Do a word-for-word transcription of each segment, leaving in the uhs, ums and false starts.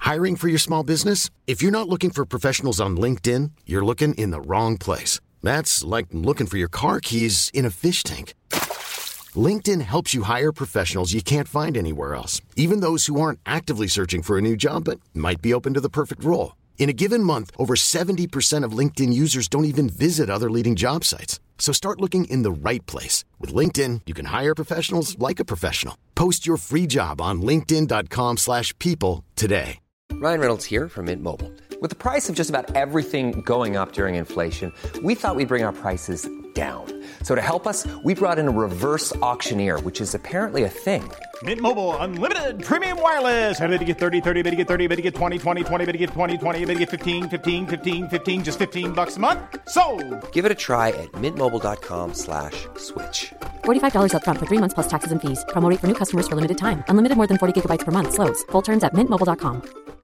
Hiring for your small business? If you're not looking for professionals on LinkedIn, you're looking in the wrong place. That's like looking for your car keys in a fish tank. LinkedIn helps you hire professionals you can't find anywhere else, even those who aren't actively searching for a new job but might be open to the perfect role. In a given month, over seventy percent of LinkedIn users don't even visit other leading job sites. So start looking in the right place. With LinkedIn, you can hire professionals like a professional. Post your free job on linkedin.com slash people today. Ryan Reynolds here from Mint Mobile. With the price of just about everything going up during inflation, we thought we'd bring our prices down. So to help us, we brought in a reverse auctioneer, which is apparently a thing. Mint Mobile Unlimited Premium Wireless. How to get thirty, thirty, how to get thirty, how to get twenty, twenty, twenty, how to get twenty, twenty, how to get fifteen, fifteen, fifteen, fifteen, just fifteen bucks a month? Sold! Give it a try at mintmobile.com slash switch. forty-five dollars up front for three months plus taxes and fees. Promo rate for new customers for limited time. Unlimited more than forty gigabytes per month. Slows full terms at mint mobile dot com.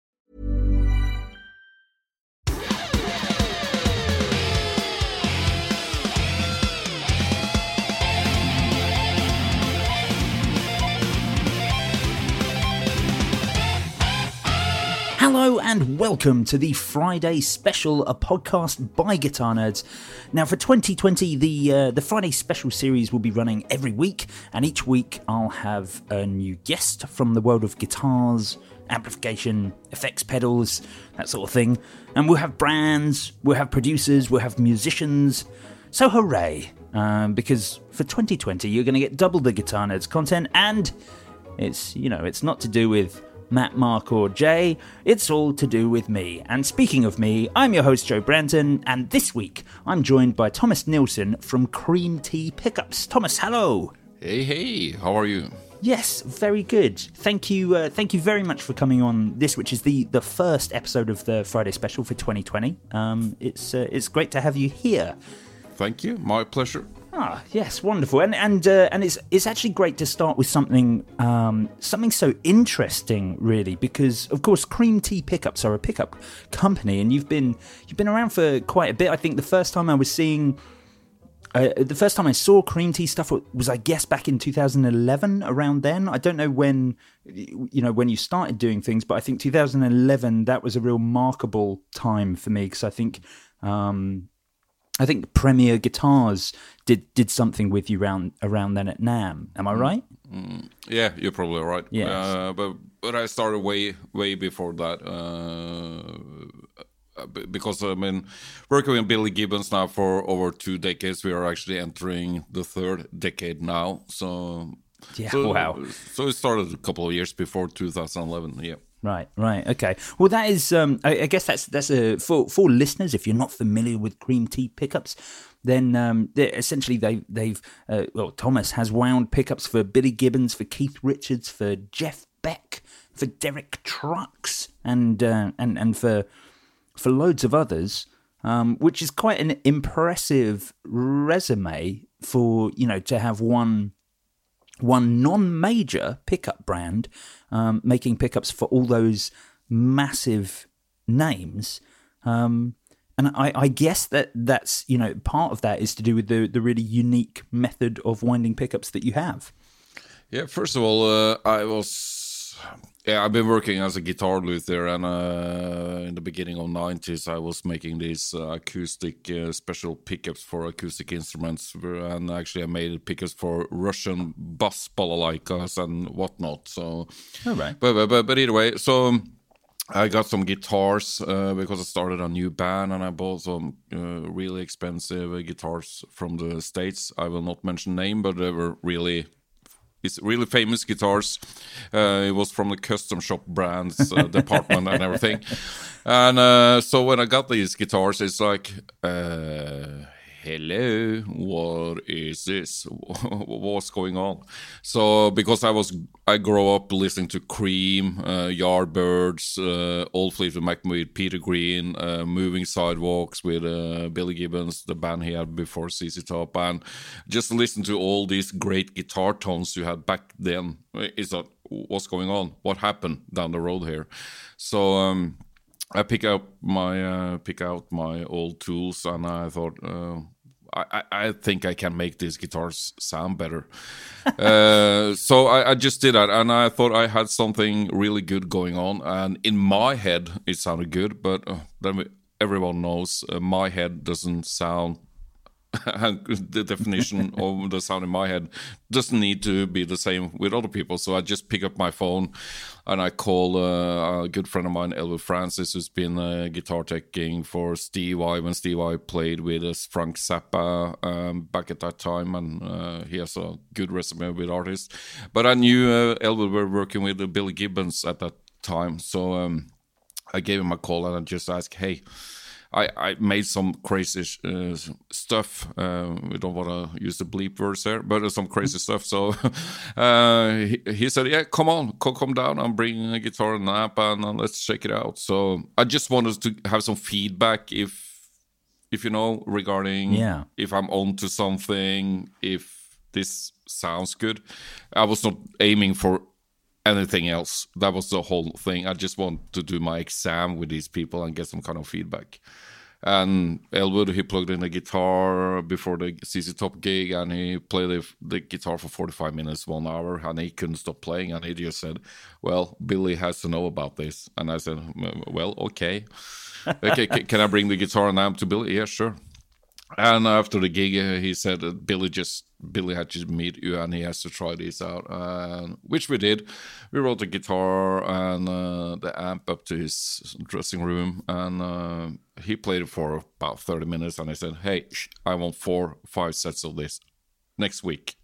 Hello and welcome to the Friday Special, a podcast by Guitar Nerds. Now for twenty twenty, the uh, the Friday Special series will be running every week, and each week I'll have a new guest from the world of guitars, amplification, effects pedals, that sort of thing. And we'll have brands, we'll have producers, we'll have musicians. So hooray, um, because for twenty twenty you're going to get double the Guitar Nerds content, and it's, you know, it's not to do with Matt, Mark or Jay, it's all to do with me. And speaking of me, I'm your host Joe Branton, and this week I'm joined by Thomas Nilsson from Cream Tea Pickups. Thomas, hello. Hey, hey, how are you? Yes, very good. Thank you, uh, thank you very much for coming on this, which is the, the first episode of the Friday Special for twenty twenty. Um, it's uh, it's great to have you here. Thank you, my pleasure. Ah, yes, wonderful, and and uh, and it's it's actually great to start with something um, something so interesting, really, because of course Cream Tea Pickups are a pickup company, and you've been you've been around for quite a bit. I think the first time I was seeing, uh, the first time I saw Cream Tea stuff was, I guess, back in two thousand eleven. Around then, I don't know when you know when you started doing things, but I think two thousand eleven, that was a real remarkable time for me, because I think. Um, I think Premier Guitars did, did something with you around around then at NAMM. Am I right? Mm, yeah, you're probably right. Yes. Uh, but but I started way way before that. Uh, because I mean, working with Billy Gibbons now for over two decades, we are actually entering the third decade now. So yeah, so, wow. So it started a couple of years before two thousand eleven. Yeah. Right, right, okay. Well, that is, um, I, I guess that's that's a for for listeners. If you're not familiar with Cream Tea Pickups, then um, essentially they they've uh, well, Thomas has wound pickups for Billy Gibbons, for Keith Richards, for Jeff Beck, for Derek Trucks, and uh, and and for for loads of others, um, which is quite an impressive resume for, you know, to have one. One non-major pickup brand um, making pickups for all those massive names. Um, and I, I guess that that's, you know, part of that is to do with the, the really unique method of winding pickups that you have. Yeah, first of all, uh, I was... Yeah, I've been working as a guitar luthier, and uh, in the beginning of nineties, I was making these uh, acoustic uh, special pickups for acoustic instruments, and actually I made pickups for Russian bass balalaikas and whatnot. So, all right. But but but, but either way, so um, I got some guitars uh, because I started a new band, and I bought some uh, really expensive uh, guitars from the States. I will not mention name, but they were really. It's really famous guitars. Uh, it was from the custom shop brands uh, department and everything. And uh, so when I got these guitars, it's like, uh, hello, what is this? What's going on? So because I was, I grew up listening to Cream, uh, Yardbirds, uh, Old Fleetwood Mac with Peter Green, uh, Moving Sidewalks with uh, Billy Gibbons, the band he had before Z Z Top, and just listen to all these great guitar tones you had back then. Is that what's going on? What happened down the road here? So um, I pick up my uh, pick out my old tools, and I thought. Uh, I, I think I can make these guitars sound better. uh, so I, I just did that, and I thought I had something really good going on. And in my head, it sounded good, but uh, then everyone knows uh, my head doesn't sound. The definition of the sound in my head doesn't need to be the same with other people. So I just pick up my phone and I call uh, a good friend of mine, Elwood Francis, who's been uh, guitar teching for Steve Vai when Steve Vai played with us, Frank Zappa um, back at that time, and uh, he has a good resume with artists. But I knew uh, Elwood were working with uh, Billy Gibbons at that time, so um, I gave him a call and I just asked, hey, I, I made some crazy uh, stuff. Uh, we don't want to use the bleep words there, but uh, some crazy stuff. So uh, he, he said, yeah, come on, come, come down. I'm bringing a guitar and an amp, and uh, let's check it out. So I just wanted to have some feedback, if, if you know, regarding yeah. if I'm onto something, if this sounds good. I was not aiming for anything else. That was the whole thing. I just want to do my exam with these people and get some kind of feedback. And Elwood, he plugged in the guitar before the Z Z Top gig, and he played the, the guitar for forty-five minutes, one hour, and he couldn't stop playing. And he just said, well, Billy has to know about this. And I said, well, okay. okay, can I bring the guitar and amp to Billy? Yeah, sure. And after the gig, uh, he said that Billy just Billy had to meet you and he has to try this out, uh, which we did. We wrote the guitar and uh, the amp up to his dressing room, and uh, he played it for about thirty minutes. And I said, "Hey, I want four, five sets of this next week."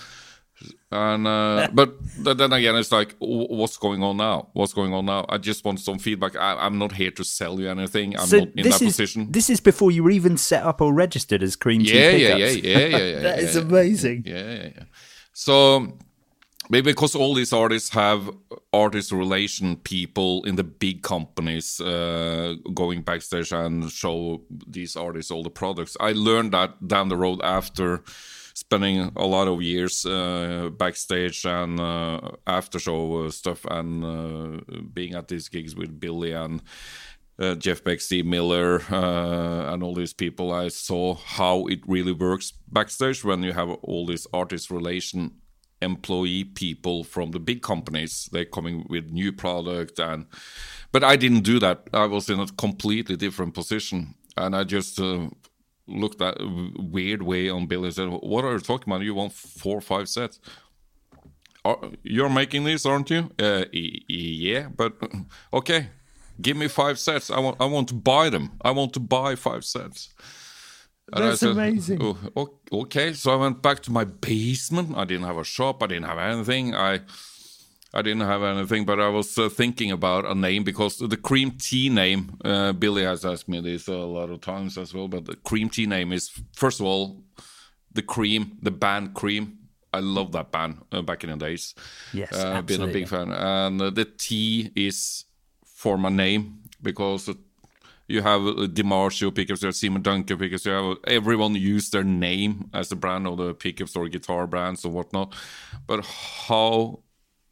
And uh, but then again, it's like, what's going on now? What's going on now? I just want some feedback. I, I'm not here to sell you anything. I'm so not in this that is, position. This is before you were even set up or registered as Cream Tea yeah, yeah, Pickups. yeah, yeah, yeah, yeah. That yeah, is yeah. amazing. Yeah, yeah, yeah. So maybe because all these artists have artist relation people in the big companies uh, going backstage and show these artists all the products. I learned that down the road after spending a lot of years uh, backstage and uh, after show uh, stuff, and uh, being at these gigs with Billy and uh, Jeff Beck, Steve Miller, uh, and all these people. I saw how it really works backstage when you have all these artist relation employee people from the big companies. They're coming with new product, and but I didn't do that. I was in a completely different position, and I just uh, looked that weird way on Billy and said, "What are you talking about? You want four or five sets? Are, you're making these, aren't you?" Uh, e- e- yeah, but okay, give me five sets. I want, I want to buy them. I want to buy five sets. And That's I said, amazing. Oh, okay, so I went back to my basement. I didn't have a shop. I didn't have anything. I I didn't have anything, but I was uh, thinking about a name, because the Cream Tea name, uh, Billy has asked me this a lot of times as well, but the Cream Tea name is, first of all, the Cream, the band Cream. I love that band uh, back in the days. Yes, uh, I've been a absolutely. big fan. And uh, the T is for my name, because uh, you have uh, DiMarzio pickups, you have Simon Duncan pickups, you have everyone use their name as the brand of the pickups or guitar brands or whatnot. But how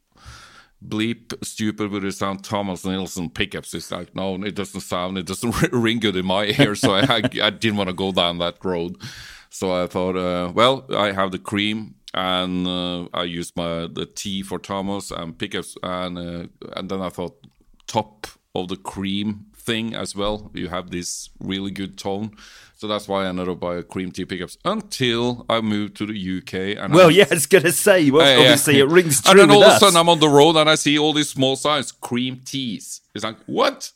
bleep stupid would it sound? Thomas Nilsson pickups. It's like, no, it doesn't sound, it doesn't ring good in my ear. So I, I, I didn't want to go down that road. So I thought, uh, well, I have the Cream, and uh, I used my the T for Thomas and pickups, and uh, and then I thought, top of the Cream thing as well, you have this really good tone. So that's why I ended up buying Cream Tea pickups until I moved to the U K. And Well, I, yeah, I was going to say, well, Uh, yeah. obviously it rings true And then all with of a us. sudden I'm on the road and I see all these small signs, Cream Teas. It's like, what?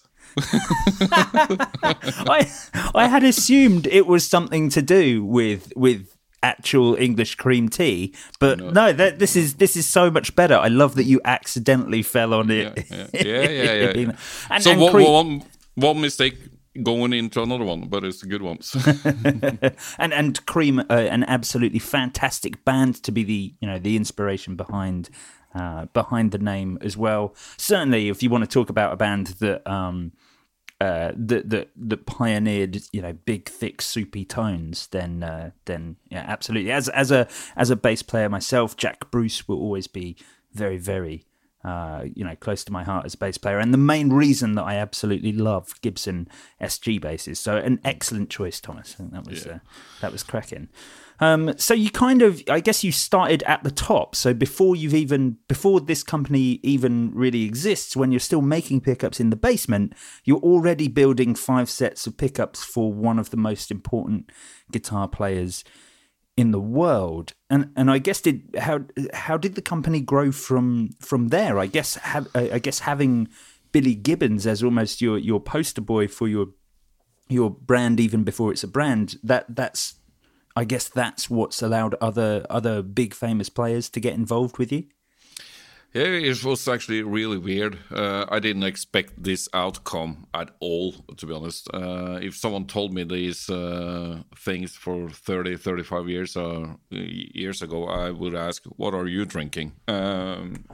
I I had assumed it was something to do with with actual English cream tea, but no, no that this is this is so much better. I love that you accidentally fell on it. Yeah, yeah, yeah. yeah, yeah, yeah. and, so and one, cream- one, one mistake going into another one, but it's the good ones. and and Cream, uh, an absolutely fantastic band to be the you know the inspiration behind uh, behind the name as well. Certainly, if you want to talk about a band that um uh, that that that pioneered you know big, thick, soupy tones, then uh, then yeah, absolutely. As as a as a bass player myself, Jack Bruce will always be very very uh, you know, close to my heart as a bass player, and the main reason that I absolutely love Gibson S G basses. So an excellent choice, Thomas. I think that was yeah. uh, that was cracking. Um, so you kind of, I guess you started at the top. So before you've even, before this company even really exists, when you're still making pickups in the basement, you're already building five sets of pickups for one of the most important guitar players in the world. And and I guess did how how did the company grow from from there? I guess have, I guess having Billy Gibbons as almost your your poster boy for your your brand even before it's a brand, that that's I guess that's what's allowed other other big famous players to get involved with you. Yeah, it was actually really weird. Uh, I didn't expect this outcome at all, to be honest. Uh, if someone told me these uh, things for thirty, thirty-five years uh, years ago, I would ask, what are you drinking? Um,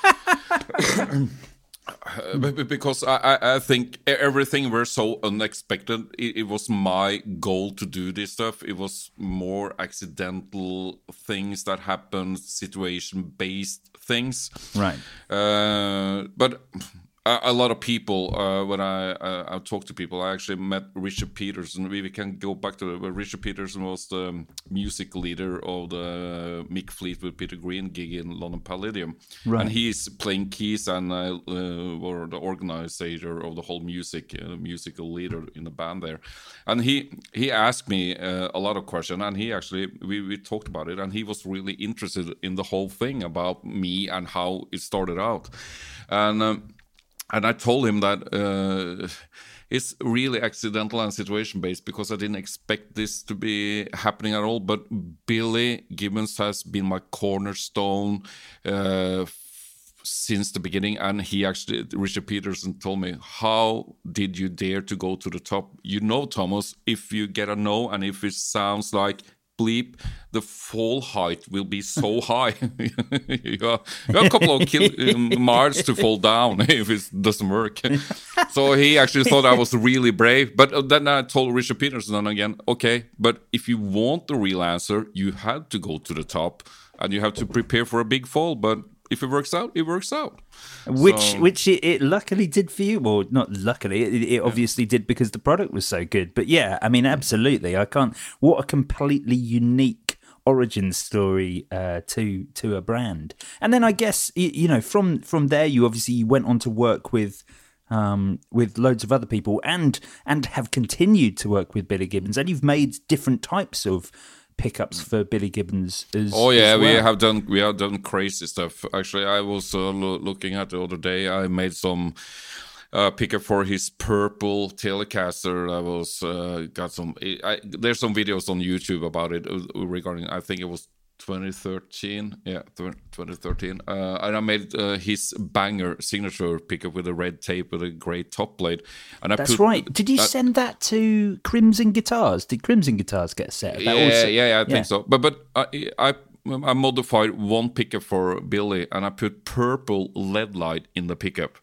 because I, I think everything were so unexpected. It, it was my goal to do this stuff. It was more accidental things that happened, situation-based things. Right. Uh, but a, a lot of people, uh, when I, I I talk to people, I actually met Richard Peterson. We, we can go back to where Richard Peterson was the music leader of the Mick Fleetwood Peter Green gig in London Palladium. Right. And he's playing keys and uh, uh, or the organizer of the whole music, uh, musical leader in the band there. And he he asked me uh, a lot of questions, and he actually, we, we talked about it, and he was really interested in the whole thing about me and how it started out. And um, And I told him that uh, it's really accidental and situation-based because I didn't expect this to be happening at all. But Billy Gibbons has been my cornerstone uh, f- since the beginning. And he actually, Richard Peterson told me, how did you dare to go to the top? You know, Thomas, if you get a no and if it sounds like bleep, the fall height will be so high. you, got, you got a couple of kil- miles to fall down if it doesn't work. So he actually thought I was really brave. But then I told Richard Peterson again, okay, but if you want the real answer, you have to go to the top and you have to prepare for a big fall. But if it works out, it works out. Which so, which it, it luckily did for you. Well, not luckily, it, it obviously yeah. did because the product was so good. But yeah, I mean, absolutely. I can't... What a completely unique origin story uh, to to a brand. And then I guess, you, you know, from, from there, you obviously went on to work with... Um, with loads of other people and and have continued to work with Billy Gibbons. And you've made different types of pickups for Billy Gibbons as oh yeah as well. we have done we have done crazy stuff. Actually, I was uh, lo- looking at the other day, I made some uh pickup for his purple Telecaster. I was uh, got some I, there's some videos on YouTube about it regarding, I think it was twenty thirteen, yeah, twenty thirteen, uh, and I made uh, his banger signature pickup with a red tape with a great top plate. And I That's put, right. Did you uh, send that to Crimson Guitars? Did Crimson Guitars get a set? That yeah, also, yeah, yeah, I think yeah. so. But but I, I I modified one pickup for Billy, and I put purple L E D light in the pickup.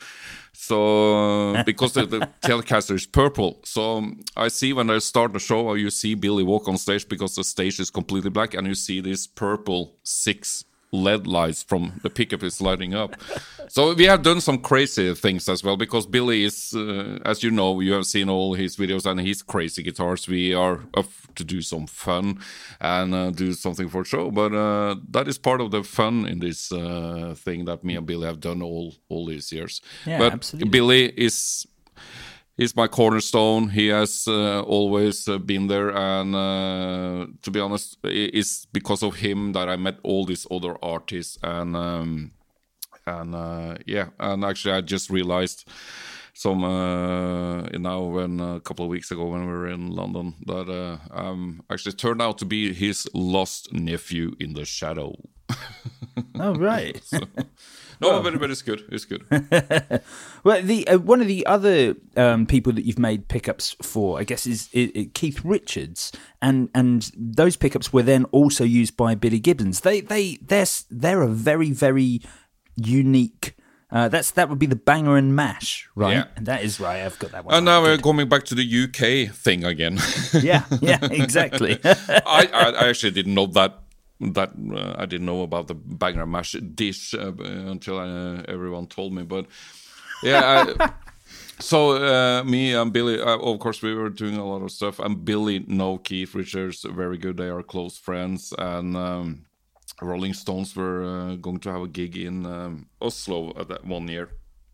So uh, because the, the Telecaster is purple, so um, I see when I start the show, you see Billy walk on stage because the stage is completely black, and you see this purple six L E D lights from the pickup is lighting up. So we have done some crazy things as well, because Billy is, uh, as you know, you have seen all his videos and his crazy guitars. We are up to do some fun and uh, do something for show, but uh, that is part of the fun in this uh, thing that me and Billy have done all all these years. Yeah, but absolutely. Billy is He's my cornerstone. He has uh, always uh, been there, and uh, to be honest, it's because of him that I met all these other artists. And um, and uh, yeah, and actually, I just realized some uh, now when a couple of weeks ago when we were in London that uh, um, actually turned out to be his lost nephew in the shadow. Oh right. so, No, well, but, but it's good. It's good. Well, the uh, one of the other um, people that you've made pickups for, I guess, is, is, is Keith Richards, and and those pickups were then also used by Billy Gibbons. They they they're they're a very very unique. Uh, that's that would be the Banger and Mash, right? Yeah. And that is right. I've got that one. And now we're going back to the U K thing again. yeah, yeah, exactly. I, I I actually didn't know that that uh, I didn't know about the Bang and Mash dish uh, until uh, everyone told me. But yeah, I, so uh, me and Billy, uh, of course, we were doing a lot of stuff. And Billy know Keith Richards very good. They are close friends. And um, Rolling Stones were uh, going to have a gig in um, Oslo at that one year.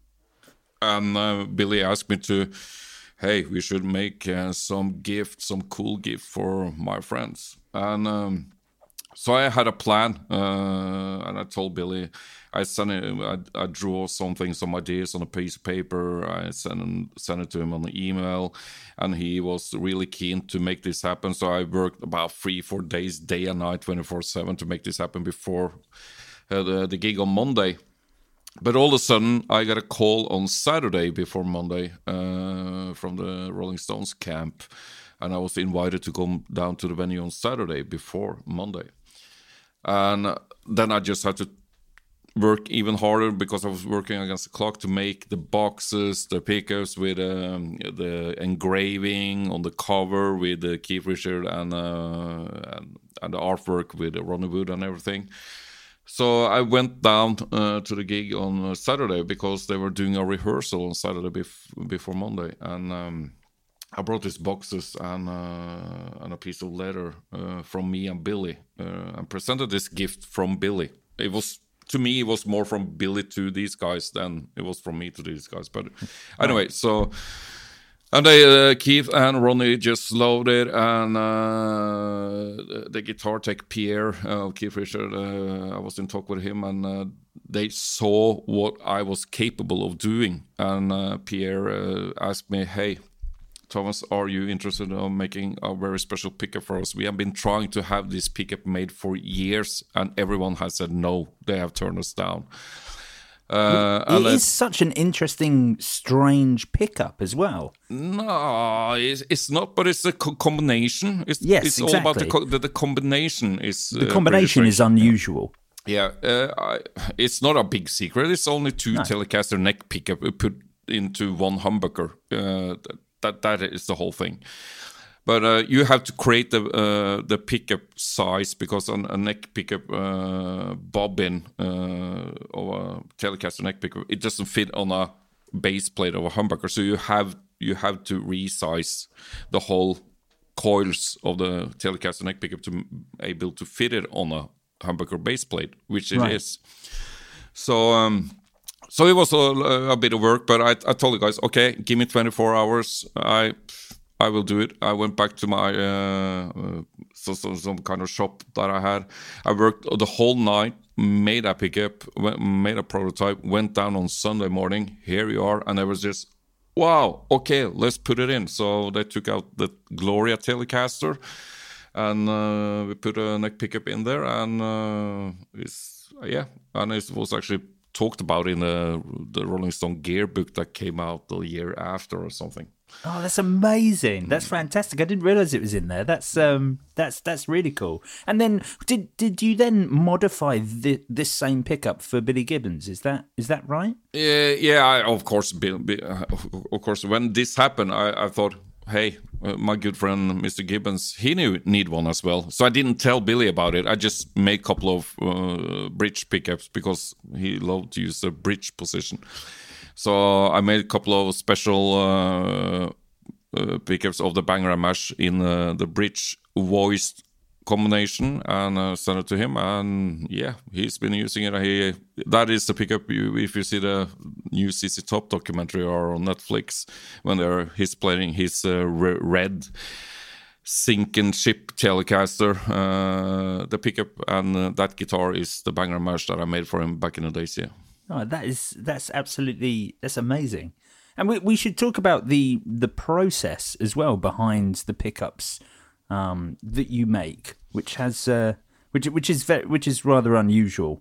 And uh, Billy asked me to, hey, we should make uh, some gift, some cool gift for my friends. And um, so I had a plan, uh, and I told Billy, I sent it, I, I drew something, some ideas on a piece of paper. I sent, sent it to him on the email, and he was really keen to make this happen. So I worked about three, four days, day and night, twenty-four seven, to make this happen before uh, the, the gig on Monday. But all of a sudden, I got a call on Saturday before Monday uh, from the Rolling Stones camp. And I was invited to come down to the venue on Saturday before Monday. And then I just had to work even harder because I was working against the clock to make the boxes, the pickups with um, the engraving on the cover with uh, Keith Richards and, uh, and, and the artwork with Ronnie Wood and everything. So I went down uh, to the gig on Saturday because they were doing a rehearsal on Saturday bef- before Monday. And um, I brought these boxes and, uh, and a piece of letter uh, from me and Billy uh, and presented this gift from Billy. It was, to me, it was more from Billy to these guys than it was from me to these guys. But anyway, so... And they, uh, Keith and Ronnie just loved it, and uh, the guitar tech Pierre, uh, Keith Richards, uh, I was in talk with him, and uh, they saw what I was capable of doing. And uh, Pierre uh, asked me, hey, Thomas, are you interested in making a very special pickup for us? We have been trying to have this pickup made for years, and everyone has said no. They have turned us down. Uh, it is such an interesting, strange pickup as well. No, it's, it's not, but it's a co- combination. It's, yes, it's exactly. all about the, co- the, the combination is the combination uh, is unusual. Yeah, uh, I, it's not a big secret. It's only two no. Telecaster neck pickup put into one humbucker. Uh, that that is the whole thing. But uh, you have to create the uh, the pickup size because on a neck pickup uh, bobbin uh, or a Telecaster neck pickup, it doesn't fit on a base plate of a humbucker. So you have you have to resize the whole coils of the Telecaster neck pickup to be able to fit it on a humbucker base plate, which it right. is. So. Um, so it was a, a bit of work, but I, I told the guys, okay, give me twenty-four hours. I. I will do it. I went back to my uh, uh, so, so, some kind of shop that I had. I worked the whole night, made a pickup, went, made a prototype, went down on Sunday morning. Here you are. And I was just, wow, okay, let's put it in. So they took out the Gloria Telecaster and uh, we put a neck pickup in there. And uh, it's, yeah, and it was actually talked about in the, the Rolling Stone gear book that came out the year after or something. Oh, that's amazing! That's fantastic. I didn't realize it was in there. That's um, that's that's really cool. And then, did did you then modify the, this same pickup for Billy Gibbons? Is that is that right? Yeah, yeah. I, of course, Bill, of course. When this happened, I, I thought, hey, uh, my good friend Mister Gibbons, he knew need one as well. So I didn't tell Billy about it. I just made a couple of uh, bridge pickups because he loved to use the bridge position. So I made a couple of special uh, uh, pickups of the Bang and Mash in uh, the bridge voiced combination and uh, sent it to him. And yeah, he's been using it. He, that is the pickup. You, if you see the new C C Top documentary or on Netflix, when they're he's playing his uh, re- red sinking ship Telecaster, uh, the pickup and uh, that guitar is the Bang and Mash that I made for him back in the days. Yeah. Oh, that is that's absolutely that's amazing, and we we should talk about the the process as well behind the pickups um, that you make, which has uh, which which is very, which is rather unusual.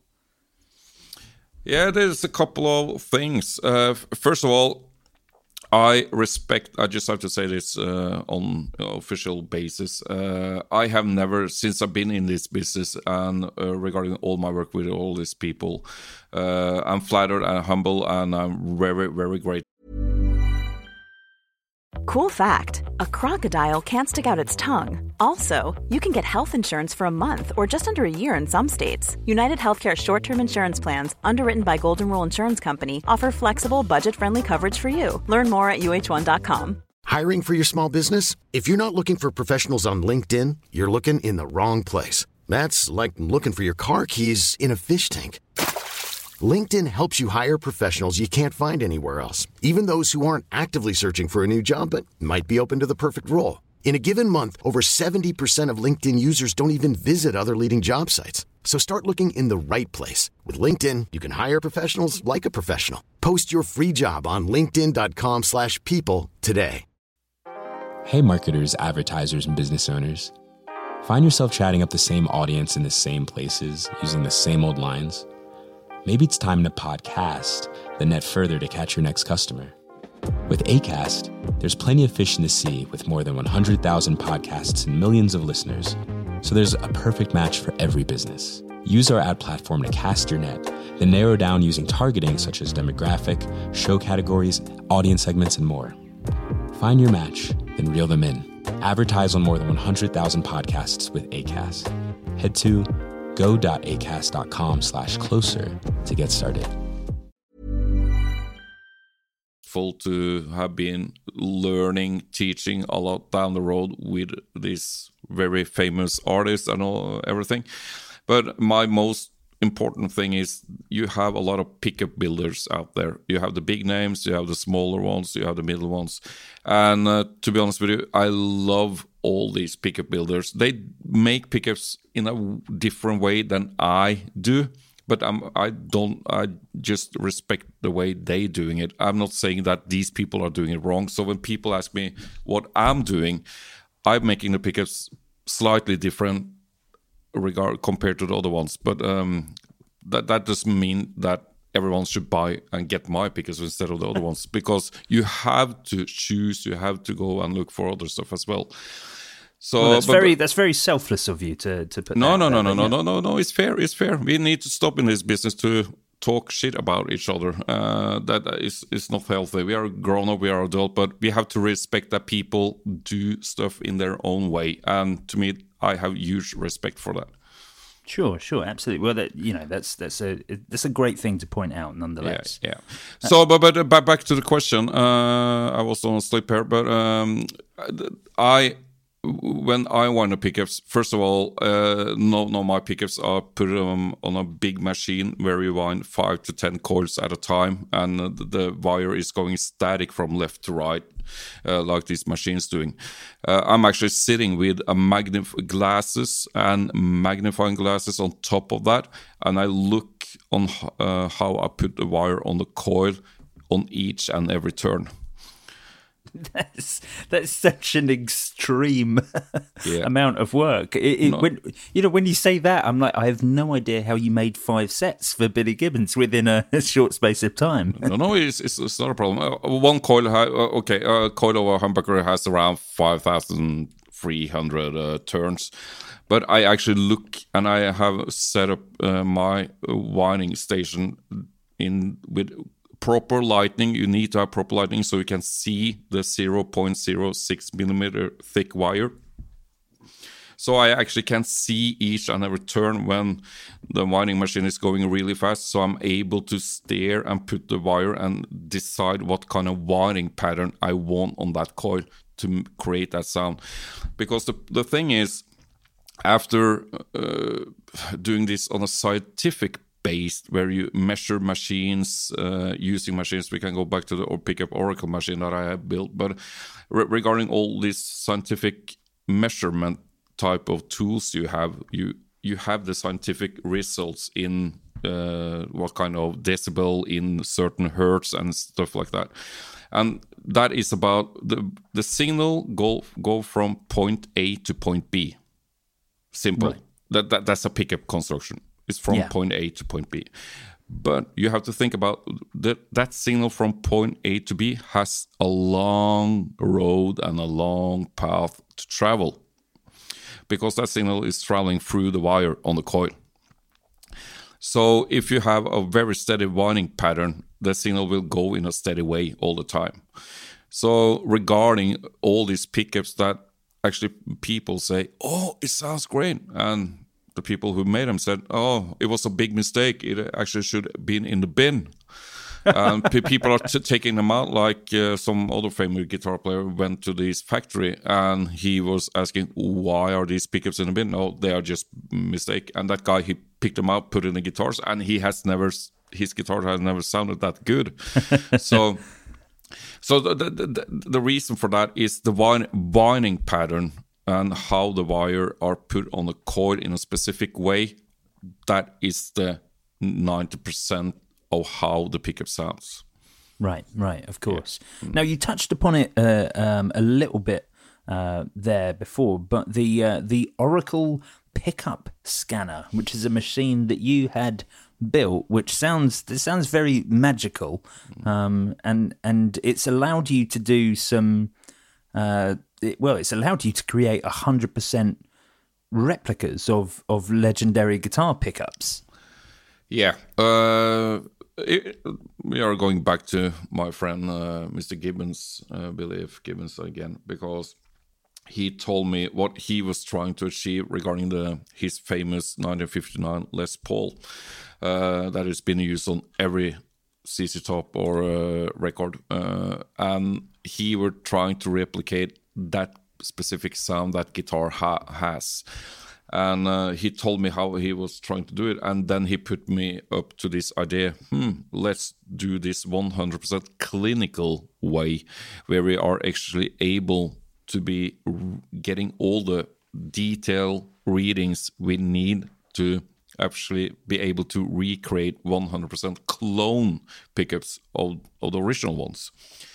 Yeah, there's a couple of things. Uh, first of all, I respect. I just have to say this uh, on official basis. Uh, I have never, since I've been in this business and uh, regarding all my work with all these people, uh, I'm flattered and humble, and I'm very, very grateful. Cool fact: a crocodile can't stick out its tongue. Also, you can get health insurance for a month or just under a year in some states. United Healthcare short-term insurance plans, underwritten by Golden Rule Insurance Company, offer flexible, budget-friendly coverage for you. Learn more at U H one dot com. Hiring for your small business? If you're not looking for professionals on LinkedIn, you're looking in the wrong place. That's like looking for your car keys in a fish tank. LinkedIn helps you hire professionals you can't find anywhere else, even those who aren't actively searching for a new job but might be open to the perfect role. In a given month, over seventy percent of LinkedIn users don't even visit other leading job sites. So start looking in the right place. With LinkedIn, you can hire professionals like a professional. Post your free job on linkedin dot com slash people today. Hey marketers, advertisers, and business owners. Find yourself chatting up the same audience in the same places, using the same old lines? Maybe it's time to podcast, then net further to catch your next customer. With Acast, there's plenty of fish in the sea with more than one hundred thousand podcasts and millions of listeners. So there's a perfect match for every business. Use our ad platform to cast your net, then narrow down using targeting such as demographic, show categories, audience segments, and more. Find your match, then reel them in. Advertise on more than one hundred thousand podcasts with Acast. Head to go.acast.com slash closer to get started. Full to have been learning, teaching a lot down the road with these very famous artists and all, everything. But my most important thing is you have a lot of pickup builders out there. You have the big names, you have the smaller ones, you have the middle ones. And uh, to be honest with you, I love all these pickup builders. They make pickups in a different way than I do, but I'm, I don't, I just respect the way they're doing it. I'm not saying that these people are doing it wrong. So when people ask me what I'm doing, I'm making the pickups slightly different regard compared to the other ones, but um, that that doesn't mean that everyone should buy and get my pickups instead of the other ones, because you have to choose, you have to go and look for other stuff as well. So well, that's but, very but, that's very selfless of you to to put. No, that no, no, there, no, no, yeah. no, no, no. It's fair. It's fair. We need to stop in this business to talk shit about each other. Uh, that is is not healthy. We are grown up. We are adult, but we have to respect that people do stuff in their own way. And to me, I have huge respect for that. Sure, sure, absolutely. Well, that you know, that's that's a that's a great thing to point out, nonetheless. Yeah, yeah. So, but but uh, back to the question. Uh, I was on a slip here, but um, I when I wind the pickups, first of all, uh, no, no, my pickups are put um, on a big machine where you wind five to ten coils at a time, and uh, the wire is going static from left to right. Uh, like these machines doing. Uh, I'm actually sitting with a magnif- glasses and magnifying glasses on top of that, and I look on uh, how I put the wire on the coil on each and every turn. That's that's such an extreme yeah. amount of work. It, it, no. when, you know, when you say that, I'm like, I have no idea how you made five sets for Billy Gibbons within a, a short space of time. no, no, it's, it's, it's not a problem. Uh, one coil, ha- uh, okay, a uh, coil of a humbucker has around five thousand three hundred uh, turns. But I actually look, and I have set up uh, my winding station in with proper lighting. You need to have proper lighting so you can see the zero point zero six millimeter thick wire. So I actually can see each and every turn when the winding machine is going really fast. So I'm able to steer and put the wire and decide what kind of winding pattern I want on that coil to create that sound. Because the, the thing is, after uh, doing this on a scientific based, where you measure machines, uh, using machines. We can go back to the or pickup Oracle machine that I have built. But re- regarding all these scientific measurement type of tools you have, you you have the scientific results in uh, what kind of decibel in certain hertz and stuff like that. And that is about the the signal go go from point A to point B. Simple. Right. That, that that's a pickup construction. It's from yeah. point A to point B. But you have to think about that that signal from point A to B has a long road and a long path to travel, because that signal is traveling through the wire on the coil. So if you have a very steady winding pattern, the signal will go in a steady way all the time. So regarding all these pickups that actually people say, oh, it sounds great. And the people who made them said, oh, it was a big mistake. It actually should have been in the bin. And p- people are t- taking them out, like uh, some other famous guitar player went to this factory and he was asking, why are these pickups in the bin? No, they are just mistake. And that guy, he picked them out, put in the guitars, and he has never, his guitar has never sounded that good. so so the, the, the, the reason for that is the wine, winding pattern and how the wire are put on the coil in a specific way. That is the ninety percent of how the pickup sounds. Right, right, of course. Yeah. Now, you touched upon it uh, um, a little bit uh, there before, but the uh, the Oracle Pickup Scanner, which is a machine that you had built, which sounds it sounds very magical, um, and and it's allowed you to do some. Uh, it, well, it's allowed you to create a hundred percent replicas of of legendary guitar pickups. Yeah, uh, it, we are going back to my friend uh, Mister Gibbons, uh, Billy F. Gibbons again, because he told me what he was trying to achieve regarding the his famous nineteen fifty-nine Les Paul uh, that has been used on every C C Top or uh, record, uh, and he were trying to replicate that specific sound that guitar ha- has. And uh, he told me how he was trying to do it. And then he put me up to this idea, hmm, let's do this one hundred percent clinical way where we are actually able to be getting all the detail readings we need to actually be able to recreate one hundred percent clone pickups of, of the original ones.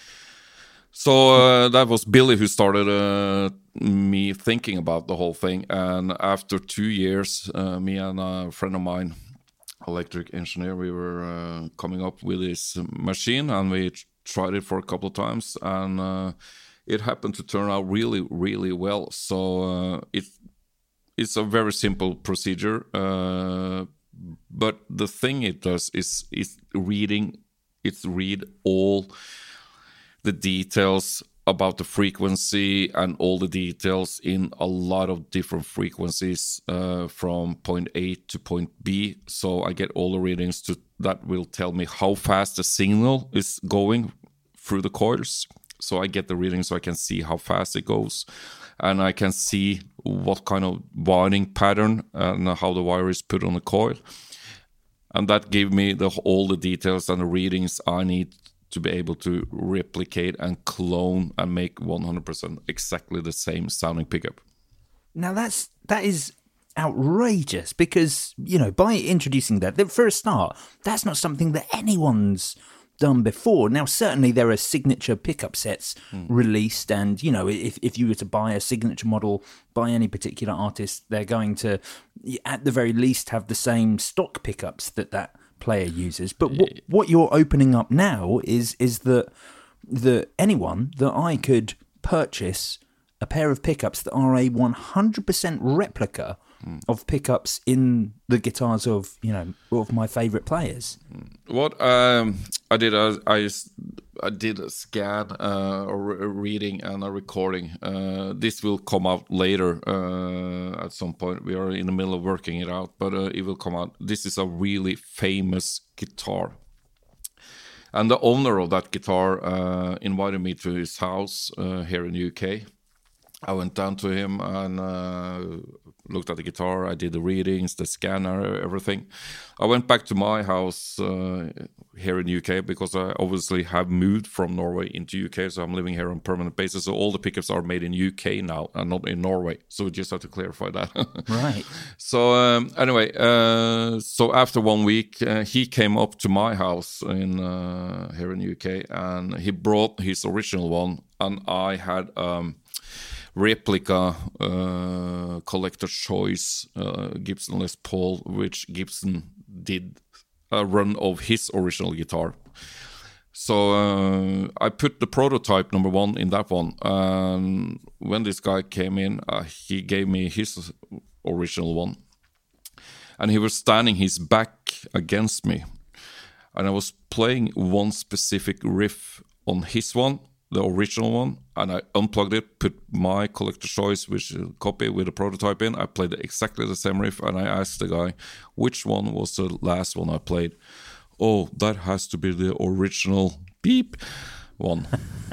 So uh, that was Billy who started uh, me thinking about the whole thing. And after two years, uh, me and a friend of mine, electric engineer, we were uh, coming up with this machine, and we tried it for a couple of times, and uh, it happened to turn out really, really well. So uh, it it's a very simple procedure, uh, but the thing it does is is reading. It's read all the details about the frequency and all the details in a lot of different frequencies uh, from point A to point B. So I get all the readings to that will tell me how fast the signal is going through the coils. So I get the readings so I can see how fast it goes, and I can see what kind of winding pattern and how the wire is put on the coil. And that gave me the all the details and the readings I need to be able to replicate and clone and make one hundred percent exactly the same sounding pickup. Now that's that is outrageous, because, you know, by introducing that, for a start, that's not something that anyone's done before. Now, certainly there are signature pickup sets mm. released, and, you know, if, if you were to buy a signature model by any particular artist, they're going to, at the very least, have the same stock pickups that that player uses. But what, what you're opening up now is is that that anyone that I could purchase a pair of pickups that are a one hundred percent replica mm. of pickups in the guitars of, you know, of my favorite players. What um, I did, I, I, I did a scan, uh, a reading, and a recording. Uh, this will come out later uh, at some point. We are in the middle of working it out, but uh, it will come out. This is a really famous guitar. And the owner of that guitar uh, invited me to his house uh, here in the U K. I went down to him and uh, looked at the guitar. I did the readings, the scanner, everything. I went back to my house uh, here in the U K because I obviously have moved from Norway into U K, so I'm living here on a permanent basis. So all the pickups are made in U K now and not in Norway. So we just have to clarify that. Right. So um, anyway, uh, so after one week, uh, he came up to my house in uh, here in the U K, and he brought his original one, and I had Um, replica uh, collector choice uh, Gibson Les Paul, which Gibson did a run of his original guitar. So uh, I put the prototype number one in that one, and when this guy came in, uh, he gave me his original one, and he was standing his back against me, and I was playing one specific riff on his one, the original one, and I unplugged it, put my collector's choice, which is a copy with a prototype in. I played exactly the same riff, and I asked the guy, which one was the last one I played? Oh, that has to be the original beep one.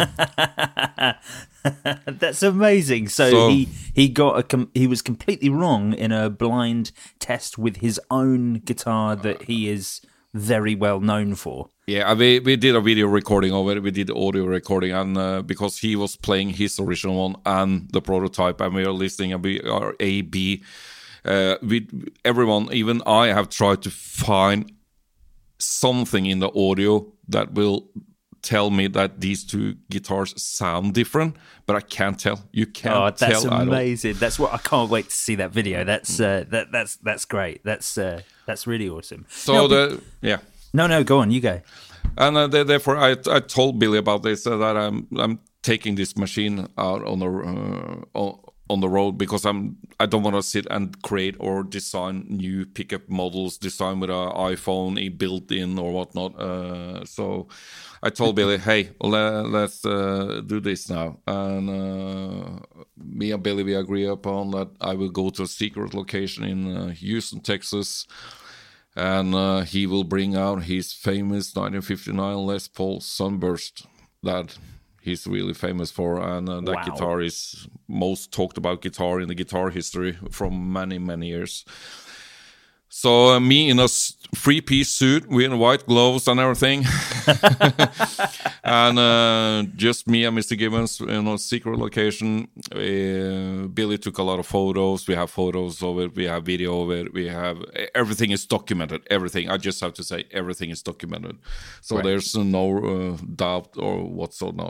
That's amazing. So, so he he got a com- he was completely wrong in a blind test with his own guitar that he is very well known for. Yeah, we we did a video recording of it. We did audio recording, and uh, because he was playing his original one and the prototype, and we are listening and we are A B. Uh, we everyone, even I, have tried to find something in the audio that will tell me that these two guitars sound different, but I can't tell. You can't oh, that's tell. amazing. That's what I can't wait to see that video. That's uh, that that's that's great. That's uh, that's really awesome. So now, the yeah. No, no, go on, you go. And uh, therefore, I I told Billy about this uh, that I'm I'm taking this machine out on the uh, on, on the road because I'm I don't want to sit and create or design new pickup models, design with an iPhone built in or whatnot. Uh, so I told Billy, hey, let, let's uh, do this now. And uh, me and Billy, we agree upon that I will go to a secret location in uh, Houston, Texas. And uh, he will bring out his famous nineteen fifty-nine Les Paul Sunburst that he's really famous for. And uh, that wow. guitar is most talked about guitar in the guitar history from many, many years. So uh, me in a three-piece suit with white gloves and everything. And uh, just me and Mister Gibbons in a secret location. Uh, Billy took a lot of photos. We have photos of it. We have video of it. We have everything is documented. Everything. I just have to say everything is documented. So right. there's no uh, doubt or whatsoever.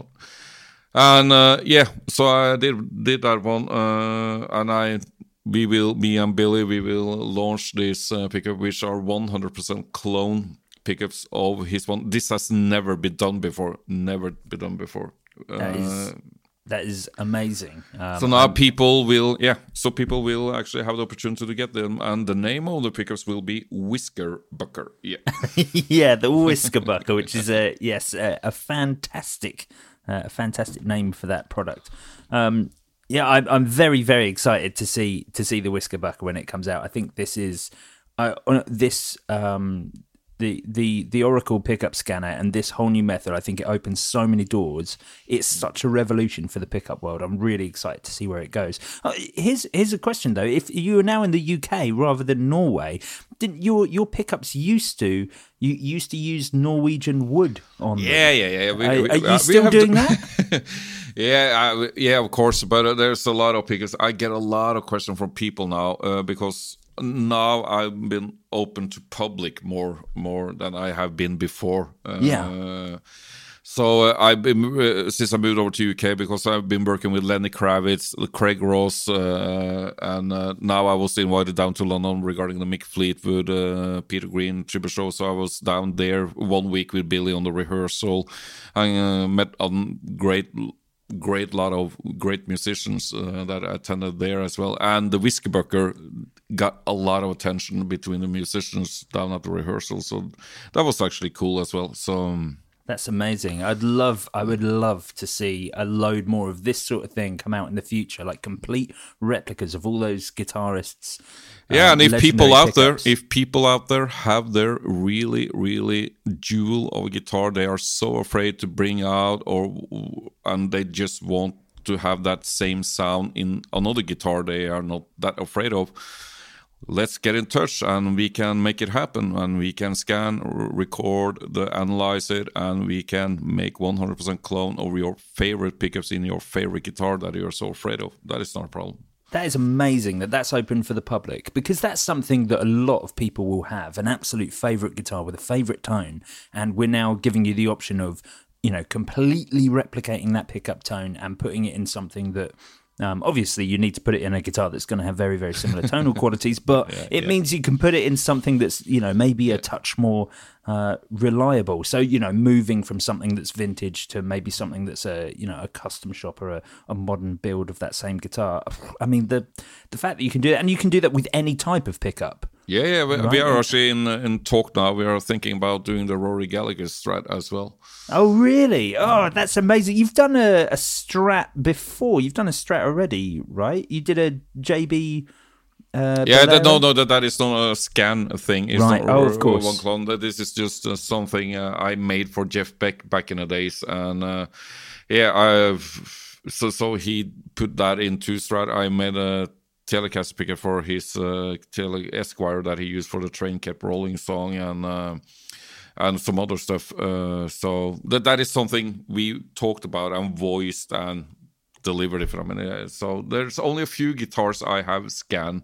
And uh, yeah, so I did did that one, uh, and I. We will, me and Billy, we will launch this uh, pickup, which are one hundred percent clone pickups of his one. This has never been done before. Never been done before. That uh, is that is amazing. Um, so now people will, yeah. So people will actually have the opportunity to get them, and the name of the pickups will be Whiskerbucker. Yeah, yeah, the Whiskerbucker, which is a yes, a, a fantastic, uh, a fantastic name for that product. Um, Yeah, I'm I'm very very excited to see to see the Whiskerbucker when it comes out. I think this is uh, this um, the the the Oracle pickup scanner and this whole new method. I think it opens so many doors. It's such a revolution for the pickup world. I'm really excited to see where it goes. Uh, here's here's a question though: if you are now in the U K rather than Norway, didn't your your pickups used to you used to use Norwegian wood on them? Yeah, yeah, yeah. We, are, we, are you uh, still doing to... that? Yeah, I, yeah, of course. But uh, there's a lot of pickups. I get a lot of questions from people now uh, because now I've been open to public more more than I have been before. Uh, yeah. So uh, I've been uh, since I moved over to U K because I've been working with Lenny Kravitz, Craig Ross, uh, and uh, now I was invited down to London regarding the Mick Fleetwood, uh, Peter Green tribute show. So I was down there one week with Billy on the rehearsal. I uh, met a great. great lot of great musicians uh, that attended there as well, and the Whiskerbucker got a lot of attention between the musicians down at the rehearsal, so that was actually cool as well. So um, that's amazing. I'd love I would love to see a load more of this sort of thing come out in the future, like complete replicas of all those guitarists. Yeah, um, and if people out pickups. there, if people out there have their really, really jewel of a guitar, they are so afraid to bring out, or and they just want to have that same sound in another guitar they are not that afraid of. Let's get in touch, and we can make it happen. And we can scan, record, the analyze it, and we can make one hundred percent clone of your favorite pickups in your favorite guitar that you're so afraid of. That is not a problem. That is amazing that that's open for the public, because that's something that a lot of people will have, an absolute favourite guitar with a favourite tone, and we're now giving you the option of, you know, completely replicating that pickup tone and putting it in something that, um, obviously you need to put it in a guitar that's going to have very, very similar tonal qualities, but yeah, it yeah. means you can put it in something that's, you know, maybe a touch more uh, reliable. So, you know, moving from something that's vintage to maybe something that's a, you know, a custom shop or a, a modern build of that same guitar. I mean, the the fact that you can do that, and you can do that with any type of pickup. Yeah, yeah, we, Right. we are actually in in talk now. We are thinking about doing the Rory Gallagher strat as well. Oh, really? Oh, that's amazing. You've done a, a strat before. You've done a strat already, right? You did a J B. Uh, Yeah, Bolero? that, no, no, that that is not a scan thing. It's Right. not Oh, a- of course. one clone. That this is just uh, something uh, I made for Jeff Beck back in the days, and uh, yeah, I've so so he put that into Strat. I made a Telecaster picker for his uh, Tele Esquire that he used for the Train Kept Rolling song, and uh, and some other stuff. Uh, so that that is something we talked about and voiced and delivered it from. Uh, so there's only a few guitars I have scanned.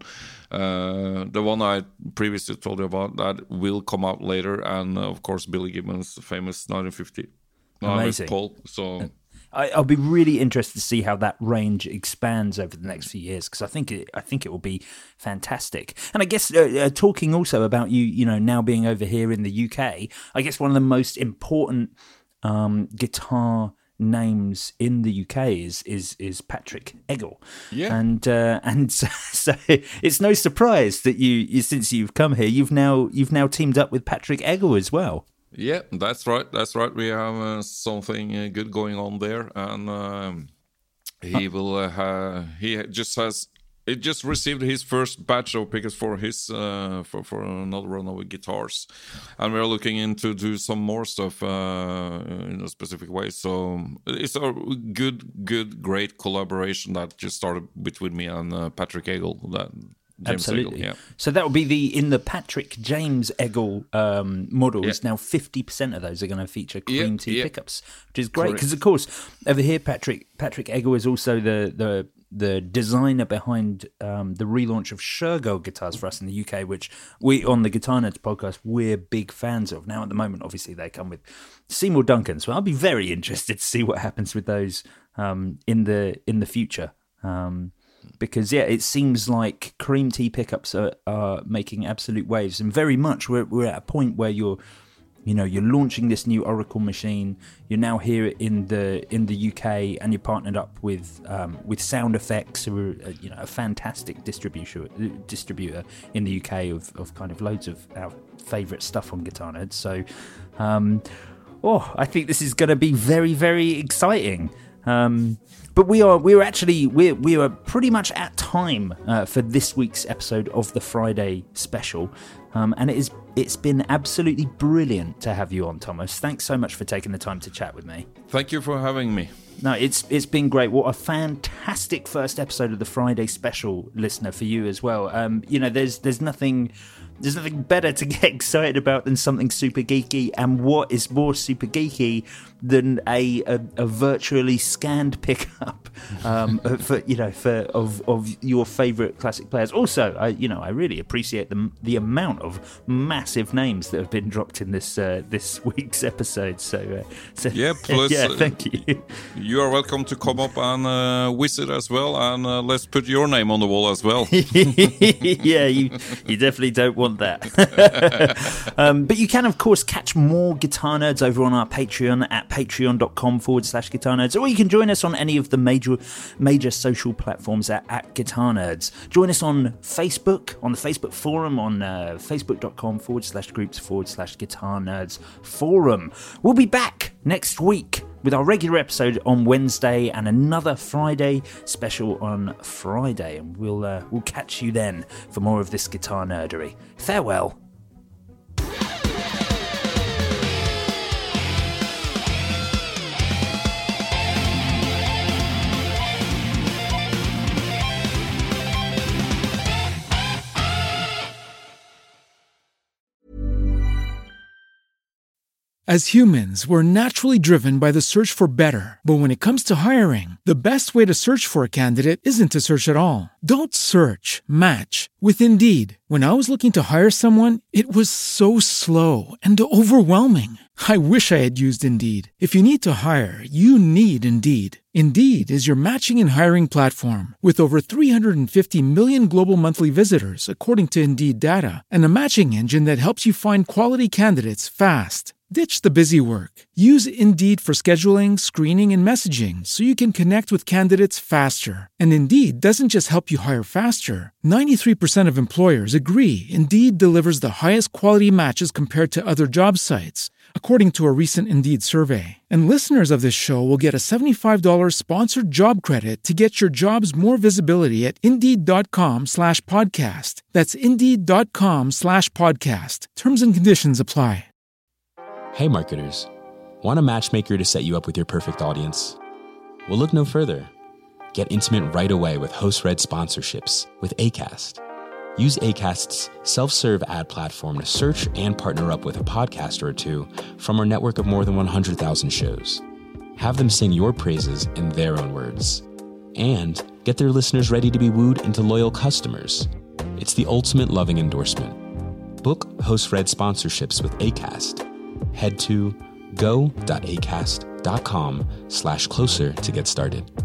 Uh, the one I previously told you about that will come out later, and uh, of course Billy Gibbons' famous nineteen fifty. Amazing. Paul. So. I, I'll be really interested to see how that range expands over the next few years, because I think it, I think it will be fantastic. And I guess uh, uh, talking also about you, you know, now being over here in the U K, I guess one of the most important um, guitar names in the U K is is is Patrick Eggle. Yeah. And uh, and so, so it's no surprise that you, you since you've come here, you've now you've now teamed up with Patrick Eggle as well. Yeah, that's right. That's right. We have uh, something uh, good going on there, and um, he will. Uh, ha- he just has. It just received his first batch of pickers for his uh, for for another run of guitars, and we're looking into do some more stuff uh, in a specific way. So it's a good, good, great collaboration that just started between me and uh, Patrick Eggle. That. James Absolutely. Eggle, yeah. So that will be the in the Patrick James Eggle um, models. Yeah. Now, fifty percent of those are going to feature Cream Yeah, Tea yeah. pickups, which is great Correct. because, of course, over here, Patrick Patrick Eggle is also the the the designer behind um, the relaunch of Shergold guitars for us in the U K, which we on the Guitar Nerds podcast we're big fans of. Now, at the moment, obviously, they come with Seymour Duncan, so I'll be very interested to see what happens with those um, in the in the future. Um, Because, yeah, it seems like Cream Tea pickups are, are making absolute waves. And very much we're, we're at a point where you're, you know, you're launching this new Oracle machine. You're now here in the in the U K, and you're partnered up with um, with Sound Effects, who are, uh, you know, a fantastic distributor distributor in the U K of, of kind of loads of our favourite stuff on Guitar Nerds. So, um, oh, I think this is going to be very, very exciting. Um, but we are we are actually we we are pretty much at time uh, for this week's episode of the Friday special, um, and it is it's been absolutely brilliant to have you on, Thomas. Thanks so much for taking the time to chat with me. Thank you for having me. No, it's it's been great. What a fantastic first episode of the Friday special, listener, for you as well. Um, you know, there's there's nothing. There's nothing better to get excited about than something super geeky, and what is more super geeky than a a, a virtually scanned pickup, um, for you know for of of your favourite classic players. Also, I you know I really appreciate the the amount of massive names that have been dropped in this uh, this week's episode. So, uh, so Yeah, plus, yeah, uh, thank you. You are welcome to come up and uh, visit as well, and uh, let's put your name on the wall as well. Yeah, you you definitely don't want that. um, but you can, of course, catch more Guitar Nerds over on our Patreon at patreon.com forward slash Guitar Nerds, or you can join us on any of the major major social platforms at, at Guitar Nerds. Join us on Facebook, on the Facebook forum, on uh, facebook.com forward slash groups forward slash Guitar Nerds forum. We'll be back next week with our regular episode on Wednesday and another Friday special on Friday, and we'll uh, we'll catch you then for more of this guitar nerdery. Farewell. As humans, we're naturally driven by the search for better. But when it comes to hiring, the best way to search for a candidate isn't to search at all. Don't search, match with Indeed. When I was looking to hire someone, it was so slow and overwhelming. I wish I had used Indeed. If you need to hire, you need Indeed. Indeed is your matching and hiring platform with over three hundred fifty million global monthly visitors, according to Indeed data, and a matching engine that helps you find quality candidates fast. Ditch the busy work. Use Indeed for scheduling, screening, and messaging so you can connect with candidates faster. And Indeed doesn't just help you hire faster. ninety-three percent of employers agree Indeed delivers the highest quality matches compared to other job sites, according to a recent Indeed survey. And listeners of this show will get a seventy-five dollars sponsored job credit to get your jobs more visibility at Indeed.com slash podcast. That's Indeed.com slash podcast. Terms and conditions apply. Hey marketers, want a matchmaker to set you up with your perfect audience? Well, look no further. Get intimate right away with host-read sponsorships with Acast. Use Acast's self-serve ad platform to search and partner up with a podcaster or two from our network of more than one hundred thousand shows. Have them sing your praises in their own words. And get their listeners ready to be wooed into loyal customers. It's the ultimate loving endorsement. Book host-read sponsorships with Acast. Head to go.acast.com slash closer to get started.